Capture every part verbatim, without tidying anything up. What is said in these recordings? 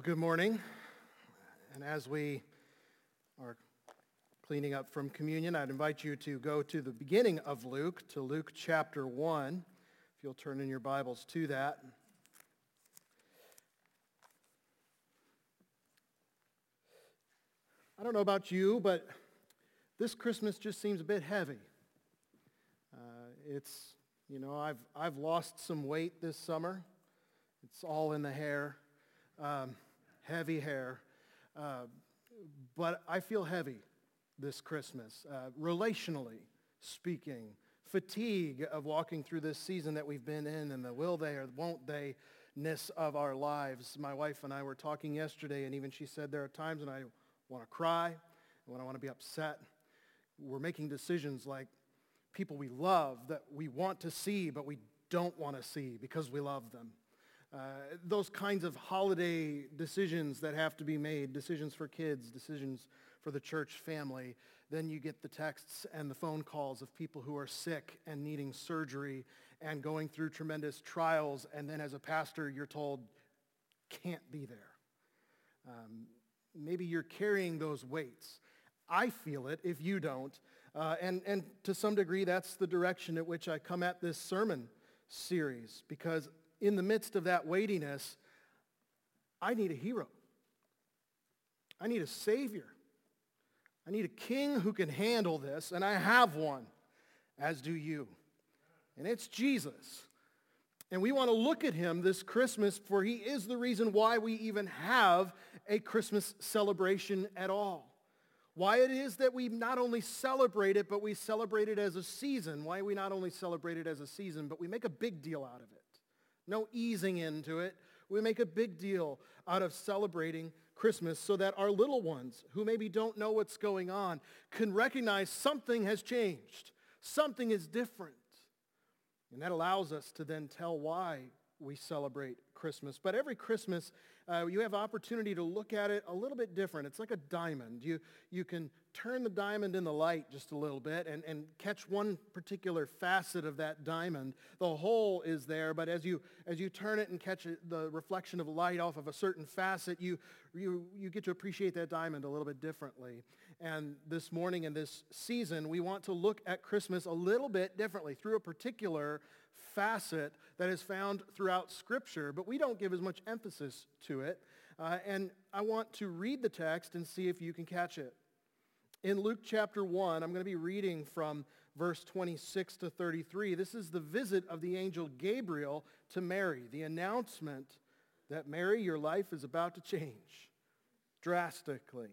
Good morning. And as we are cleaning up from communion, I'd invite you to go to the beginning of Luke, to Luke chapter one, if you'll turn in your Bibles to that. I don't know about you, but this Christmas just seems a bit heavy. Uh, it's, you know, I've, I've lost some weight this summer. It's all in the hair. Um, heavy hair, uh, but I feel heavy this Christmas, uh, relationally speaking, fatigue of walking through this season that we've been in and the will they or won't they-ness of our lives. My wife and I were talking yesterday, and even she said there are times when I want to cry and when I want to be upset. We're making decisions like people we love that we want to see but we don't want to see because we love them. Uh, those kinds of holiday decisions that have to be made, decisions for kids, decisions for the church family. Then you get the texts and the phone calls of people who are sick and needing surgery and going through tremendous trials. And then as a pastor, you're told, can't be there. Um, maybe you're carrying those weights. I feel it if you don't. Uh, and, and to some degree, that's the direction at which I come at this sermon series, because in the midst of that weightiness, I need a hero. I need a savior. I need a king who can handle this, and I have one, as do you. And it's Jesus. And we want to look at him this Christmas, for he is the reason why we even have a Christmas celebration at all. Why it is that we not only celebrate it, but we celebrate it as a season. Why we not only celebrate it as a season, but we make a big deal out of it. No easing into it. We make a big deal out of celebrating Christmas so that our little ones who maybe don't know what's going on can recognize something has changed. Something is different. And that allows us to then tell why we celebrate Christmas. But every Christmas, uh, you have opportunity to look at it a little bit different. It's like a diamond. You, you can turn the diamond in the light just a little bit and, and catch one particular facet of that diamond. The whole is there, but as you as you turn it and catch it, the reflection of light off of a certain facet, you, you, you get to appreciate that diamond a little bit differently. And this morning in this season, we want to look at Christmas a little bit differently through a particular facet that is found throughout Scripture, but we don't give as much emphasis to it. Uh, and I want to read the text and see if you can catch it. In Luke chapter one, I'm going to be reading from verse twenty-six to thirty-three. This is the visit of the angel Gabriel to Mary, the announcement that, Mary, your life is about to change drastically.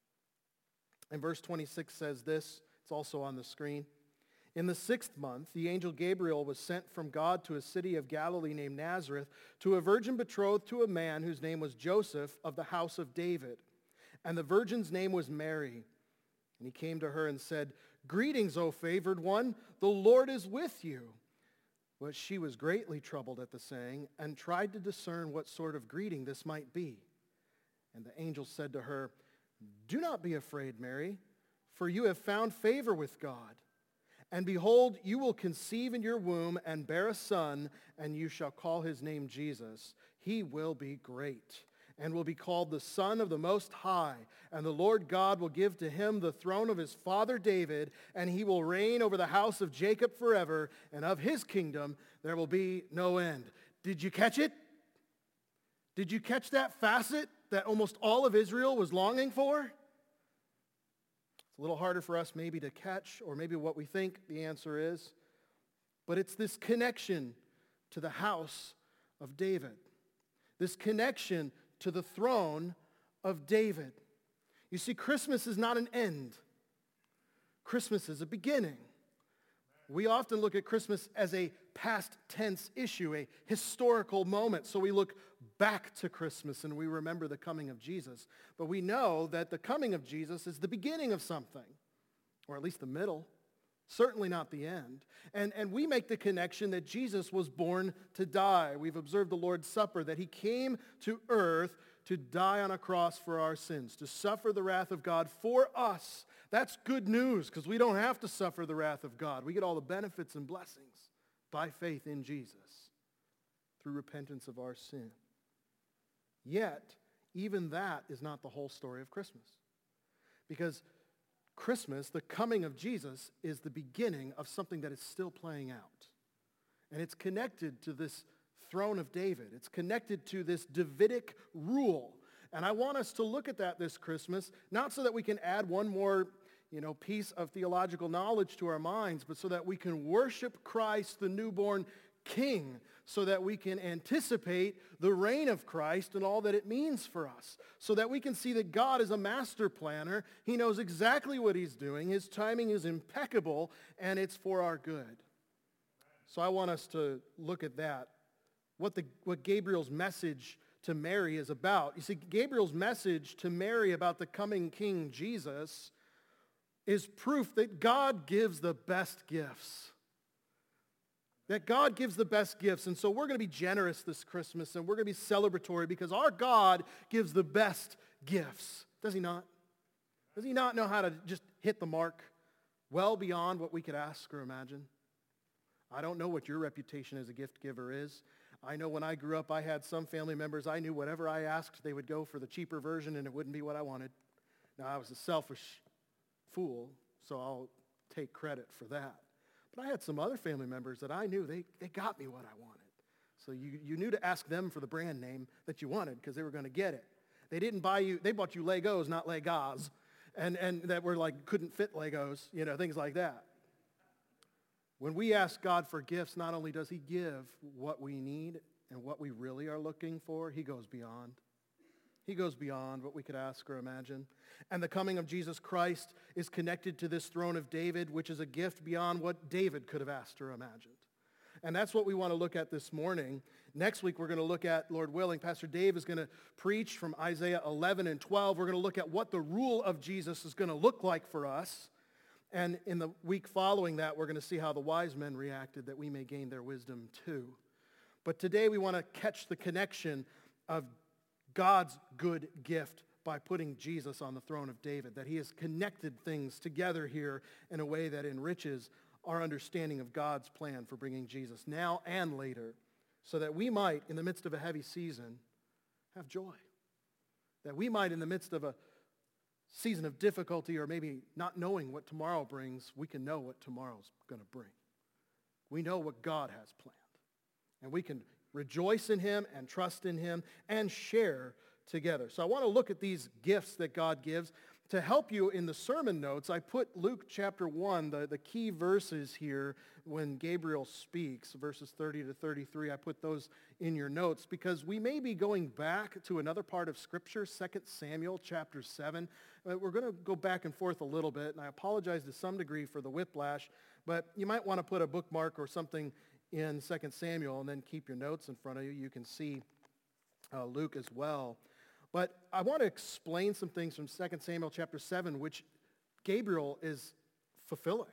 And verse twenty-six says this, it's also on the screen. In the sixth month, the angel Gabriel was sent from God to a city of Galilee named Nazareth to a virgin betrothed to a man whose name was Joseph of the house of David. And the virgin's name was Mary. And he came to her and said, "Greetings, O favored one, the Lord is with you." But she was greatly troubled at the saying and tried to discern what sort of greeting this might be. And the angel said to her, "Do not be afraid, Mary, for you have found favor with God. And behold, you will conceive in your womb and bear a son, and you shall call his name Jesus. He will be great and will be called the Son of the Most High. And the Lord God will give to him the throne of his father David, and he will reign over the house of Jacob forever, and of his kingdom there will be no end." Did you catch it? Did you catch that facet that almost all of Israel was longing for? It's a little harder for us maybe to catch, or maybe what we think the answer is. But it's this connection to the house of David. This connection to the throne of David. You see, Christmas is not an end. Christmas is a beginning. We often look at Christmas as a past tense issue, a historical moment. So we look back to Christmas and we remember the coming of Jesus. But we know that the coming of Jesus is the beginning of something, or at least the middle, certainly not the end. And, and we make the connection that Jesus was born to die. We've observed the Lord's Supper, that he came to earth to die on a cross for our sins, to suffer the wrath of God for us. That's good news, because we don't have to suffer the wrath of God. We get all the benefits and blessings by faith in Jesus through repentance of our sin. Yet, even that is not the whole story of Christmas. Because Christmas, the coming of Jesus, is the beginning of something that is still playing out. And it's connected to this throne of David. It's connected to this Davidic rule. And I want us to look at that this Christmas, not so that we can add one more, you know, piece of theological knowledge to our minds, but so that we can worship Christ, the newborn King, so that we can anticipate the reign of Christ and all that it means for us, so that we can see that God is a master planner. He knows exactly what he's doing. His timing is impeccable, and it's for our good. So I want us to look at that, what, the, what Gabriel's message to Mary is about. You see, Gabriel's message to Mary about the coming King Jesus is proof that God gives the best gifts. That God gives the best gifts. And so we're going to be generous this Christmas, and we're going to be celebratory because our God gives the best gifts. Does he not? Does he not know how to just hit the mark well beyond what we could ask or imagine? I don't know what your reputation as a gift giver is. I know when I grew up, I had some family members, I knew whatever I asked, they would go for the cheaper version, and it wouldn't be what I wanted. Now, I was a selfish fool, so I'll take credit for that. But I had some other family members that I knew, they, they got me what I wanted. So you, you knew to ask them for the brand name that you wanted because they were going to get it. They didn't buy you, they bought you Legos, not Legos, and, and that were like, couldn't fit Legos, you know, things like that. When we ask God for gifts, not only does he give what we need and what we really are looking for, he goes beyond. He goes beyond what we could ask or imagine. And the coming of Jesus Christ is connected to this throne of David, which is a gift beyond what David could have asked or imagined. And that's what we want to look at this morning. Next week, we're going to look at, Lord willing, Pastor Dave is going to preach from Isaiah eleven and twelve. We're going to look at what the rule of Jesus is going to look like for us. And in the week following that, we're going to see how the wise men reacted, that we may gain their wisdom too. But today we want to catch the connection of God's good gift by putting Jesus on the throne of David, that he has connected things together here in a way that enriches our understanding of God's plan for bringing Jesus now and later, so that we might, in the midst of a heavy season, have joy. That we might, in the midst of a season of difficulty or maybe not knowing what tomorrow brings, we can know what tomorrow's going to bring. We know what God has planned. And we can rejoice in him and trust in him and share together. So I want to look at these gifts that God gives. To help you in the sermon notes, I put Luke chapter one, the, the key verses here when Gabriel speaks, verses thirty to thirty-three. I put those in your notes because we may be going back to another part of Scripture, Second Samuel chapter seven. We're going to go back and forth a little bit, and I apologize to some degree for the whiplash, but you might want to put a bookmark or something in Second Samuel and then keep your notes in front of you. You can see uh, Luke as well. But I want to explain some things from Second Samuel chapter seven, which Gabriel is fulfilling.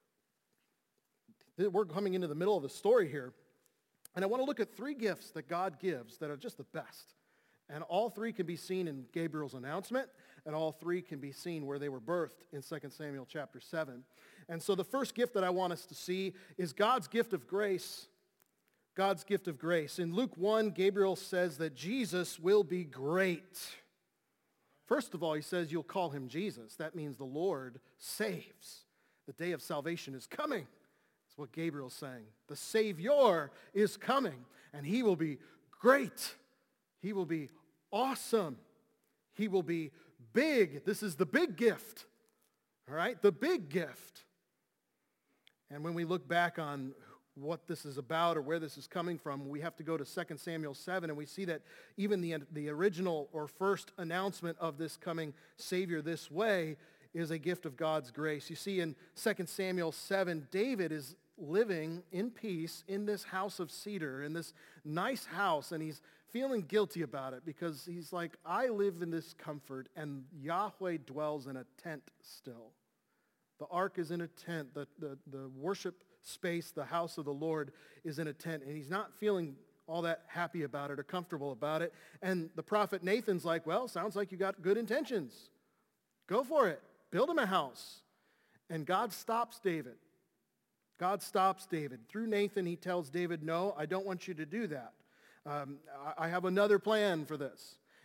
We're coming into the middle of the story here. And I want to look at three gifts that God gives that are just the best. And all three can be seen in Gabriel's announcement, and all three can be seen where they were birthed in Second Samuel chapter seven. And so the first gift that I want us to see is God's gift of grace. God's gift of grace. In Luke one, Gabriel says that Jesus will be great. First of all, he says you'll call him Jesus. That means the Lord saves. The day of salvation is coming. That's what Gabriel's saying. The Savior is coming, and he will be great. He will be awesome. He will be big. This is the big gift. All right? The big gift. And when we look back on what this is about or where this is coming from, we have to go to Second Samuel seven, and we see that even the, the original or first announcement of this coming Savior this way is a gift of God's grace. You see, in Second Samuel seven, David is living in peace in this house of cedar, in this nice house, and he's feeling guilty about it because he's like, I live in this comfort, and Yahweh dwells in a tent still. The ark is in a tent. The, the, the worship space, the house of the Lord, is in a tent, and he's not feeling all that happy about it or comfortable about it. And the prophet Nathan's like, well, sounds like you got good intentions. Go for it. Build him a house. And God stops David. God stops David. Through Nathan, he tells David, no, I don't want you to do that. Um, I have another plan for this.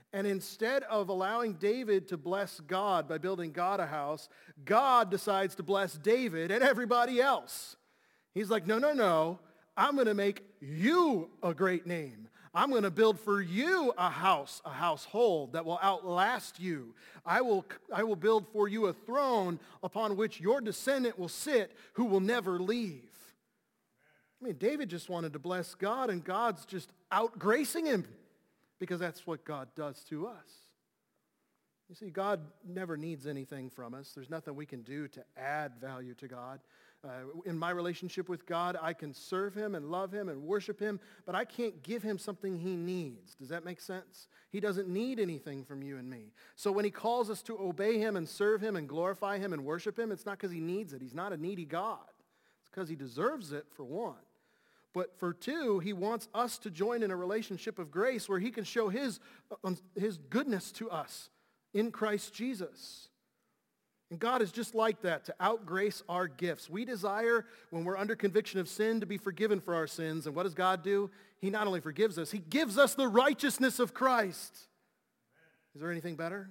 And instead of allowing David to bless God by building God a house, God decides to bless David and everybody else. He's like, no, no, no. I'm going to make you a great name. I'm going to build for you a house, a household that will outlast you. I will, I will build for you a throne upon which your descendant will sit who will never leave. I mean, David just wanted to bless God, and God's just outgracing him because that's what God does to us. You see, God never needs anything from us. There's nothing we can do to add value to God. Uh, in my relationship with God, I can serve him and love him and worship him, but I can't give him something he needs. Does that make sense? He doesn't need anything from you and me. So when he calls us to obey him and serve him and glorify him and worship him, it's not because he needs it. He's not a needy God. It's because he deserves it, for one. But for two, he wants us to join in a relationship of grace where he can show his, uh, his goodness to us in Christ Jesus. And God is just like that, to outgrace our gifts. We desire, when we're under conviction of sin, to be forgiven for our sins. And what does God do? He not only forgives us, he gives us the righteousness of Christ. Is there anything better?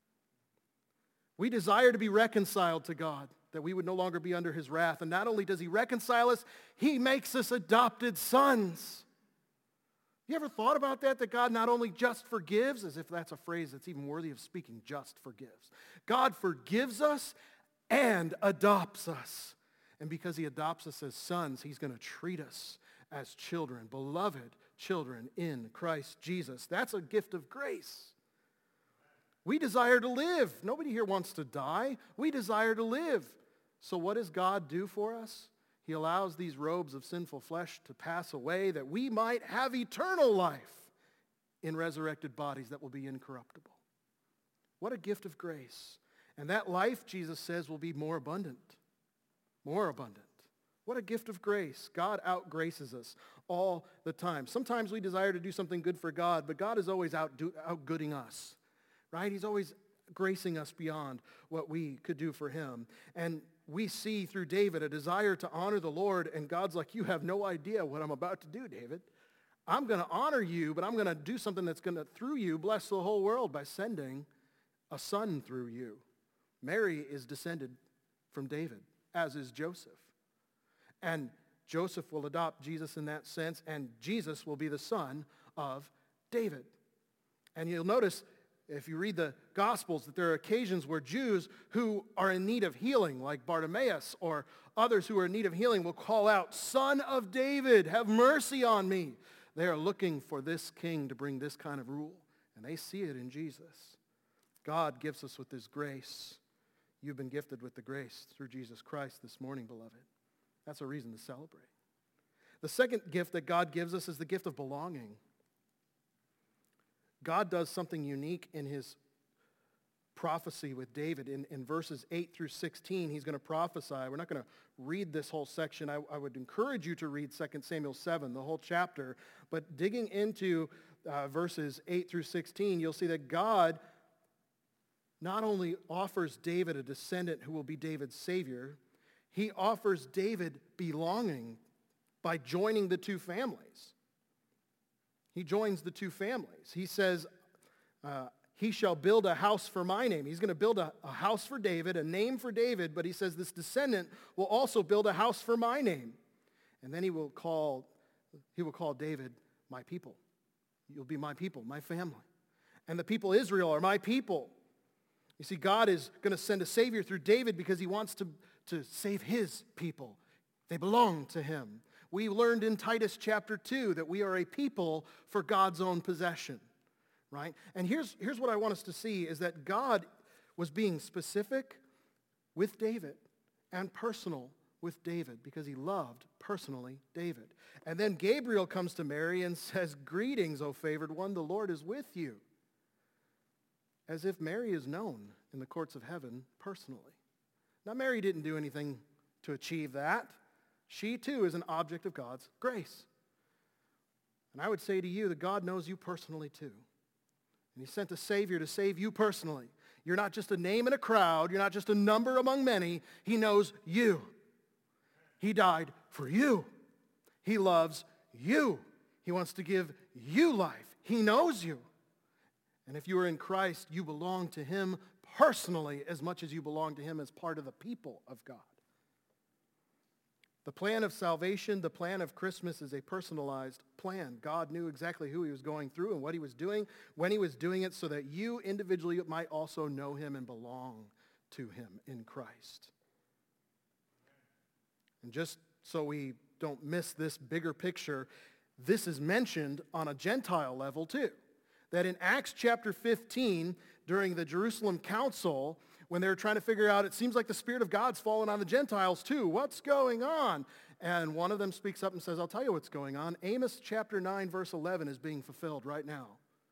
We desire to be reconciled to God, that we would no longer be under his wrath. And not only does he reconcile us, he makes us adopted sons. You ever thought about that? That God not only just forgives, as if that's a phrase that's even worthy of speaking, just forgives. God forgives us and adopts us. And because he adopts us as sons, he's going to treat us as children, beloved children in Christ Jesus. That's a gift of grace. We desire to live. Nobody here wants to die. We desire to live. So what does God do for us? He allows these robes of sinful flesh to pass away that we might have eternal life in resurrected bodies that will be incorruptible. What a gift of grace. And that life, Jesus says, will be more abundant. More abundant. What a gift of grace. God outgraces us all the time. Sometimes we desire to do something good for God, but God is always outdo- outgooding us. Right? He's always gracing us beyond what we could do for him. And we see through David a desire to honor the Lord, and God's like, you have no idea what I'm about to do, David. I'm going to honor you, but I'm going to do something that's going to, through you, bless the whole world by sending a son through you. Mary is descended from David, as is Joseph. And Joseph will adopt Jesus in that sense, and Jesus will be the son of David. And you'll notice, if you read the Gospels, that there are occasions where Jews who are in need of healing, like Bartimaeus or others who are in need of healing, will call out, Son of David, have mercy on me. They are looking for this king to bring this kind of rule, and they see it in Jesus. God gives us with his grace. You've been gifted with the grace through Jesus Christ this morning, beloved. That's a reason to celebrate. The second gift that God gives us is the gift of belonging. God does something unique in his prophecy with David. In, in verses eight through sixteen, he's going to prophesy. We're not going to read this whole section. I, I would encourage you to read Second Samuel seven, the whole chapter. But digging into uh, verses eight through sixteen, you'll see that God not only offers David a descendant who will be David's savior, he offers David belonging by joining the two families. He joins the two families. He says, uh, he shall build a house for my name. He's going to build a, a house for David, a name for David, but he says this descendant will also build a house for my name. And then he will call, he will call David my people. You'll be my people, my family. And the people of Israel are my people. You see, God is going to send a Savior through David because he wants to, to save his people. They belong to him. We learned in Titus chapter two that we are a people for God's own possession, right? And here's, here's what I want us to see is that God was being specific with David and personal with David because he loved personally David. And then Gabriel comes to Mary and says, greetings, O favored one, the Lord is with you. As if Mary is known in the courts of heaven personally. Now, Mary didn't do anything to achieve that. She, too, is an object of God's grace. And I would say to you that God knows you personally, too. And he sent a Savior to save you personally. You're not just a name in a crowd. You're not just a number among many. He knows you. He died for you. He loves you. He wants to give you life. He knows you. And if you are in Christ, you belong to him personally as much as you belong to him as part of the people of God. The plan of salvation, the plan of Christmas is a personalized plan. God knew exactly who he was going through and what he was doing, when he was doing it, so that you individually might also know him and belong to him in Christ. And just so we don't miss this bigger picture, this is mentioned on a Gentile level too. That in Acts chapter fifteen, during the Jerusalem Council, when they're trying to figure out, it seems like the Spirit of God's fallen on the Gentiles too. What's going on? And one of them speaks up and says, I'll tell you what's going on. Amos chapter nine, verse eleven is being fulfilled right now.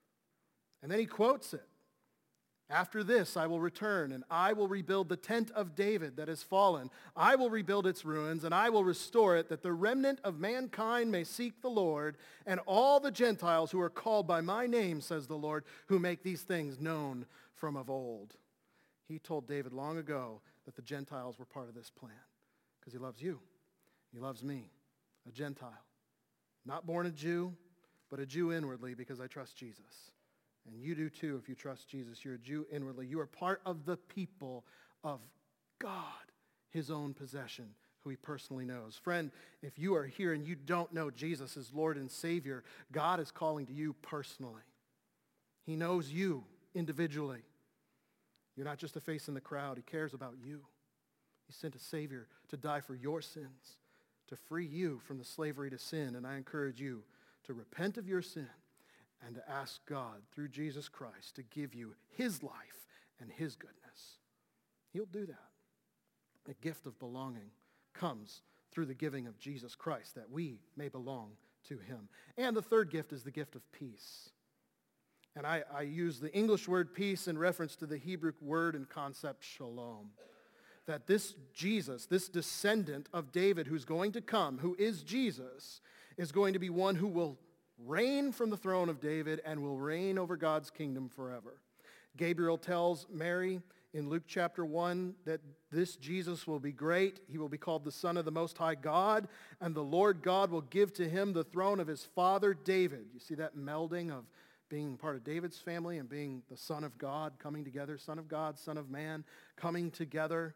And then he quotes it. After this, I will return, and I will rebuild the tent of David that has fallen. I will rebuild its ruins, and I will restore it, that the remnant of mankind may seek the Lord, and all the Gentiles who are called by my name, says the Lord, who make these things known from of old. He told David long ago that the Gentiles were part of this plan because he loves you. He loves me, a Gentile. Not born a Jew, but a Jew inwardly because I trust Jesus. And you do too if you trust Jesus. You're a Jew inwardly. You are part of the people of God, his own possession, who he personally knows. Friend, if you are here and you don't know Jesus as Lord and Savior, God is calling to you personally. He knows you individually. You're not just a face in the crowd. He cares about you. He sent a Savior to die for your sins, to free you from the slavery to sin. And I encourage you to repent of your sin and to ask God through Jesus Christ to give you his life and his goodness. He'll do that. The gift of belonging comes through the giving of Jesus Christ, that we may belong to him. And the third gift is the gift of peace. And I, I use the English word peace in reference to the Hebrew word and concept shalom. That this Jesus, this descendant of David who's going to come, who is Jesus, is going to be one who will reign from the throne of David and will reign over God's kingdom forever. Gabriel tells Mary in Luke chapter one that this Jesus will be great. He will be called the Son of the Most High God, and the Lord God will give to him the throne of his father David. You see that melding of being part of David's family and being the Son of God coming together, Son of God, Son of Man coming together.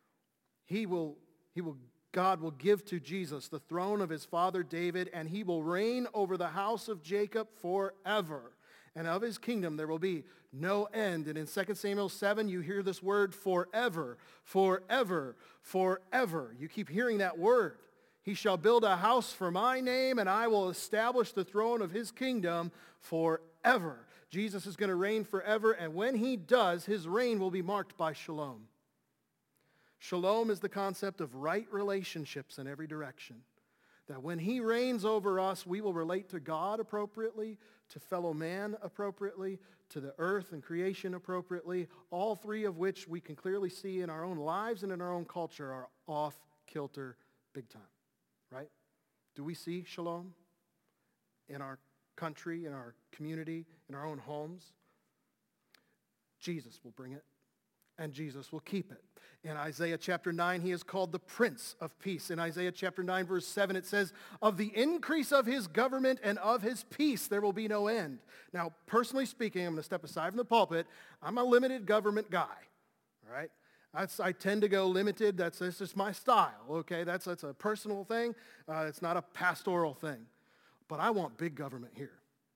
He will, he will, God will give to Jesus the throne of his father David, and he will reign over the house of Jacob forever. And of his kingdom there will be no end. And in Second Samuel seven, you hear this word forever, forever, forever. You keep hearing that word. He shall build a house for my name, and I will establish the throne of his kingdom forever. Jesus is going to reign forever, and when he does, his reign will be marked by shalom. Shalom is the concept of right relationships in every direction. That when he reigns over us, we will relate to God appropriately, to fellow man appropriately, to the earth and creation appropriately, all three of which we can clearly see in our own lives and in our own culture are off kilter big time. Right? Do we see shalom in our country, in our community, in our own homes? Jesus will bring it, and Jesus will keep it. In Isaiah chapter nine, he is called the Prince of Peace. In Isaiah chapter nine, verse seven, it says, of the increase of his government and of his peace, there will be no end. Now, personally speaking, I'm going to step aside from the pulpit. I'm a limited government guy, all right? That's, I tend to go limited. That's, that's just my style, okay? That's, that's a personal thing. Uh, it's not a pastoral thing. But I want big government here.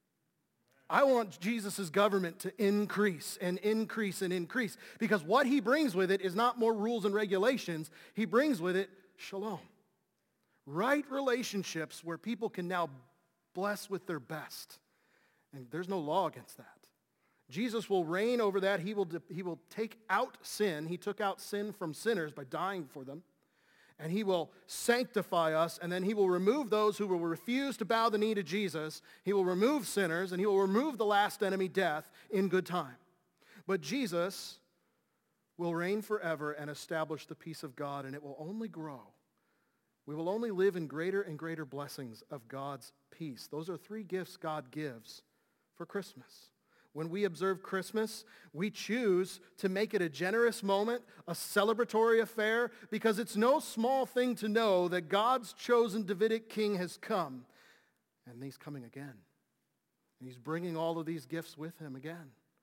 I want Jesus' government to increase and increase and increase, because what he brings with it is not more rules and regulations. He brings with it shalom. Right relationships where people can now bless with their best. And there's no law against that. Jesus will reign over that. He will, he will take out sin. He took out sin from sinners by dying for them. And he will sanctify us, and then he will remove those who will refuse to bow the knee to Jesus. He will remove sinners, and he will remove the last enemy, death, in good time. But Jesus will reign forever and establish the peace of God, and it will only grow. We will only live in greater and greater blessings of God's peace. Those are three gifts God gives for Christmas. When we observe Christmas, we choose to make it a generous moment, a celebratory affair, because it's no small thing to know that God's chosen Davidic king has come, and he's coming again. And he's bringing all of these gifts with him again.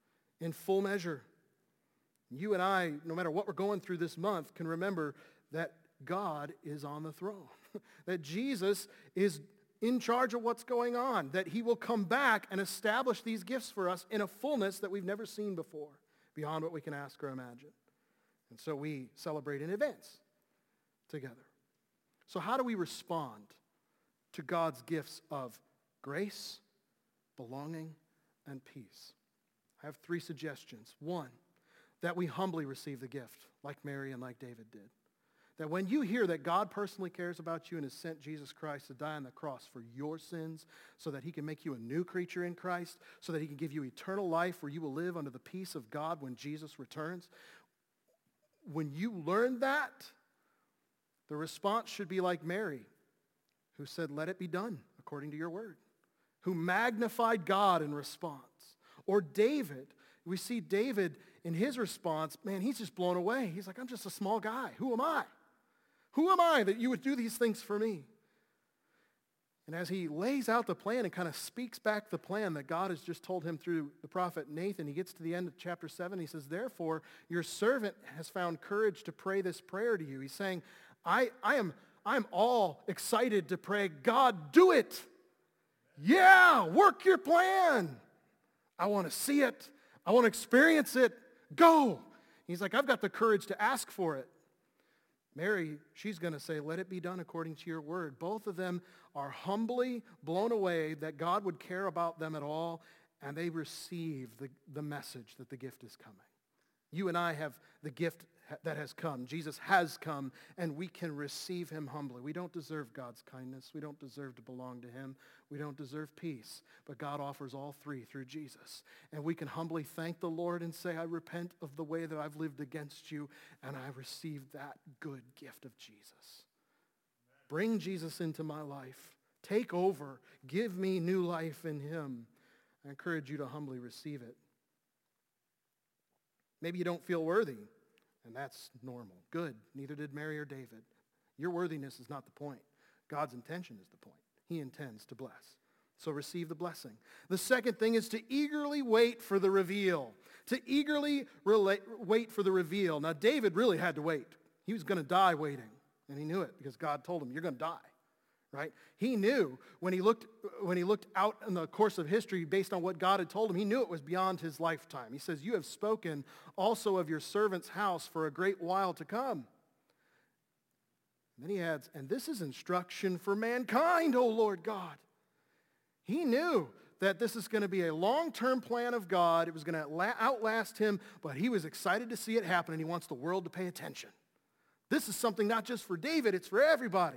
in full measure. You and I, no matter what we're going through this month, can remember that God is on the throne, that Jesus is in charge of what's going on, that he will come back and establish these gifts for us in a fullness that we've never seen before, beyond what we can ask or imagine. And so we celebrate in advance together. So how do we respond to God's gifts of grace, belonging, and peace? I have three suggestions. One, that we humbly receive the gift, like Mary and like David did. That when you hear that God personally cares about you and has sent Jesus Christ to die on the cross for your sins so that he can make you a new creature in Christ, so that he can give you eternal life where you will live under the peace of God when Jesus returns, when you learn that, the response should be like Mary, who said, "Let it be done according to your word," who magnified God in response. Or David, we see David in his response, man, he's just blown away. He's like, "I'm just a small guy. Who am I? Who am I that you would do these things for me?" And as he lays out the plan and kind of speaks back the plan that God has just told him through the prophet Nathan, he gets to the end of chapter seven. He says, "Therefore, your servant has found courage to pray this prayer to you." He's saying, I, I am I'm all excited to pray, "God, do it. Yeah, work your plan. I want to see it. I want to experience it. Go." He's like, "I've got the courage to ask for it." Mary, she's going to say, "Let it be done according to your word." Both of them are humbly blown away that God would care about them at all, and they receive the, the message that the gift is coming. You and I have the gift that has come. Jesus has come, and we can receive him humbly. We don't deserve God's kindness. We don't deserve to belong to him. We don't deserve peace. But God offers all three through Jesus. And we can humbly thank the Lord and say, "I repent of the way that I've lived against you, and I receive that good gift of Jesus." Bring Jesus into my life. Take over. Give me new life in him. I encourage you to humbly receive it. Maybe you don't feel worthy, and that's normal. Good. Neither did Mary or David. Your worthiness is not the point. God's intention is the point. He intends to bless. So receive the blessing. The second thing is to eagerly wait for the reveal. To eagerly relate, wait for the reveal. Now, David really had to wait. He was going to die waiting, and he knew it because God told him, "You're going to die." Right? He knew when he looked when he looked out in the course of history based on what God had told him, he knew it was beyond his lifetime. He says, "You have spoken also of your servant's house for a great while to come." And then he adds, "And this is instruction for mankind, O Lord God." He knew that this is going to be a long-term plan of God. It was going to outlast him, but he was excited to see it happen, and he wants the world to pay attention. This is something not just for David, it's for everybody.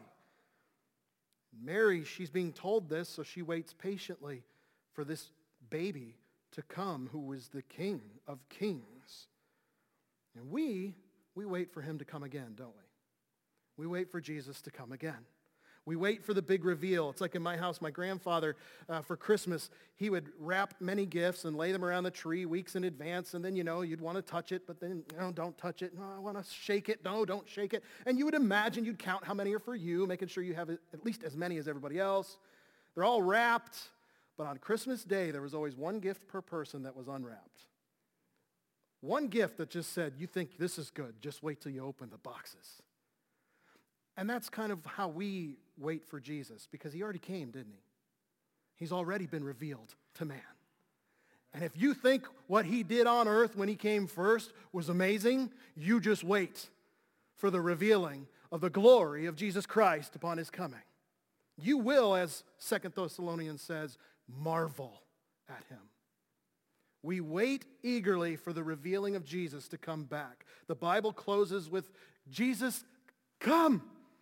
Mary, she's being told this, so she waits patiently for this baby to come who is the King of Kings. And we, we wait for him to come again, don't we? We wait for Jesus to come again. We wait for the big reveal. It's like in my house, my grandfather, uh, for Christmas, he would wrap many gifts and lay them around the tree weeks in advance, and then, you know, you'd want to touch it, but then, no, don't touch it. No, I want to shake it. No, don't shake it. And you would imagine you'd count how many are for you, making sure you have at least as many as everybody else. They're all wrapped, but on Christmas Day, there was always one gift per person that was unwrapped. One gift that just said, "You think this is good, just wait till you open the boxes." And that's kind of how we wait for Jesus, because he already came, didn't he? He's already been revealed to man. And if you think what he did on earth when he came first was amazing, you just wait for the revealing of the glory of Jesus Christ upon his coming. You will, as Second Thessalonians says, marvel at him. We wait eagerly for the revealing of Jesus to come back. The Bible closes with, "Jesus, come."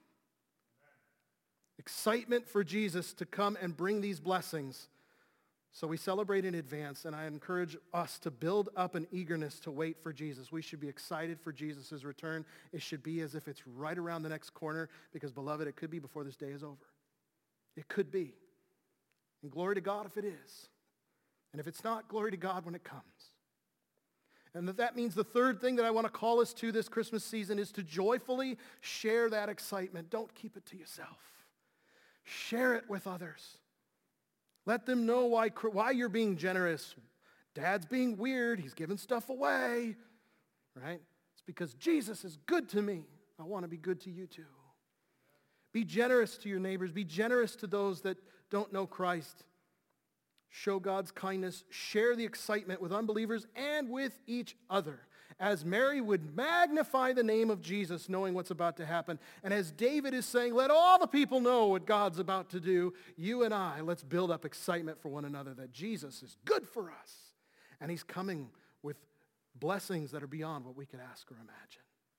Excitement for Jesus to come and bring these blessings. So we celebrate in advance, and I encourage us to build up an eagerness to wait for Jesus. We should be excited for Jesus' return. It should be as if it's right around the next corner, because, beloved, it could be before this day is over. It could be. And glory to God if it is. And if it's not, glory to God when it comes. And that, that means the third thing that I want to call us to this Christmas season is to joyfully share that excitement. Don't keep it to yourself. Share it with others. Let them know why, why you're being generous Dad's being weird. He's giving stuff away, right? It's because Jesus is good to me. I want to be good to you too. Be generous to your neighbors. Be generous to those that don't know Christ. Show God's kindness. Share the excitement with unbelievers and with each other. As Mary would magnify the name of Jesus, knowing what's about to happen. And as David is saying, let all the people know what God's about to do. You and I, let's build up excitement for one another that Jesus is good for us. And he's coming with blessings that are beyond what we could ask or imagine.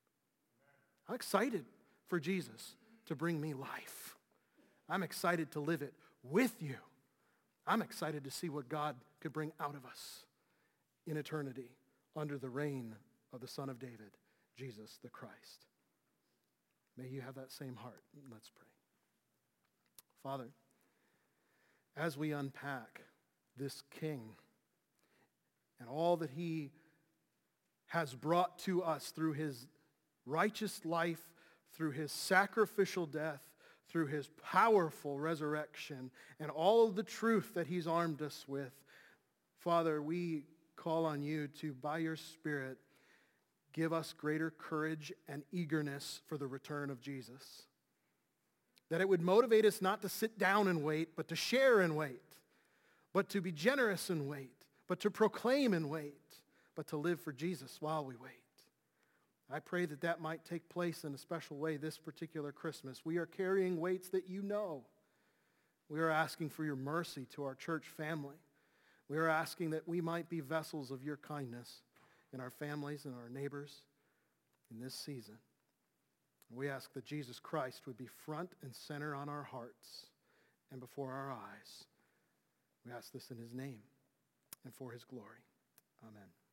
I'm excited for Jesus to bring me life. I'm excited to live it with you. I'm excited to see what God could bring out of us in eternity under the reign of the Son of David, Jesus the Christ. May you have that same heart. Let's pray. Father, as we unpack this King and all that he has brought to us through his righteous life, through his sacrificial death, through his powerful resurrection, and all of the truth that he's armed us with, Father, we call on you to, by your Spirit, give us greater courage and eagerness for the return of Jesus. That it would motivate us not to sit down and wait, but to share and wait, but to be generous and wait, but to proclaim and wait, but to live for Jesus while we wait. I pray that that might take place in a special way this particular Christmas. We are carrying weights that you know. We are asking for your mercy to our church family. We are asking that we might be vessels of your kindness in our families and our neighbors in this season. We ask that Jesus Christ would be front and center on our hearts and before our eyes. We ask this in his name and for his glory. Amen.